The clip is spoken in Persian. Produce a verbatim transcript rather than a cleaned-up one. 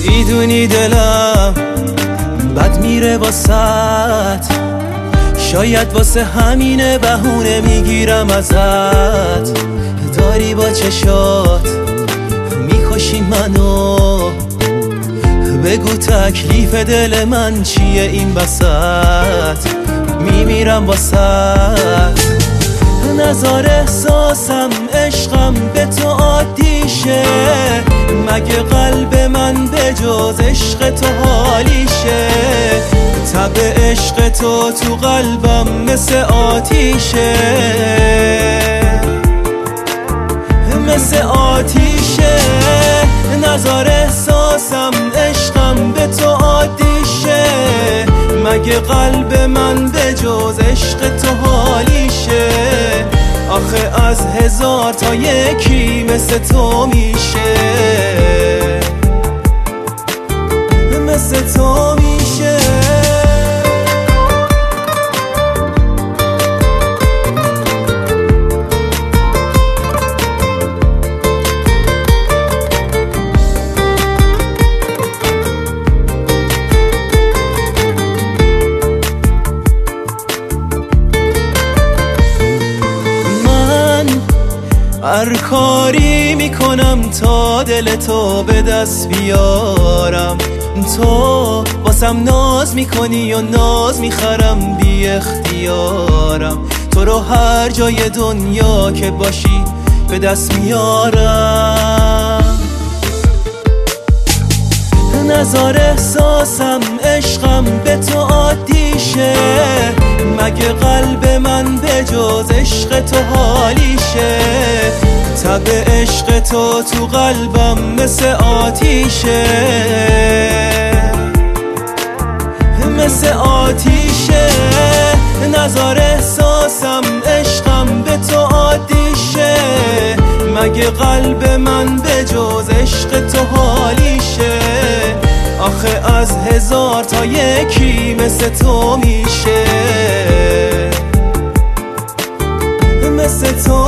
میدونی دلم بد میره واسط، شاید واسه همینه بهونه میگیرم ازت. داری با چشات میکشی منو، بگو تکلیف دل من چیه این وسط، میمیرم واسط. نظر احساسم عشقم به تو عادیشه، مگه قلب من به جز عشق تو حالیشه؟ تب عشق تو تو قلبم مثل آتیشه، مثل آتیشه. نظر احساسم عشقم به تو عادیشه، مگه قلب من به جز عشق تو حالیشه؟ آخه از هزار تا یکی مثل تو میشه، مثل تو میشه. هر کاری میکنم تا دل تو به دست بیارم، تو واسم ناز میکنی و ناز میخرم بی اختیارم. تو رو هر جای دنیا که باشی به دست میارم. نظر احساسم عشقم به تو عادیشه، مگه قلب من به جز عشق تو حالیشه؟ تب عشق تو تو قلبم مثل آتیشه، مثل آتیشه. نظر احساسم عشقم به تو عادیشه، مگه قلب من به جز عشق تو حالیشه؟ آخه از هزار تا یکی مثل تو میشه، مثل تو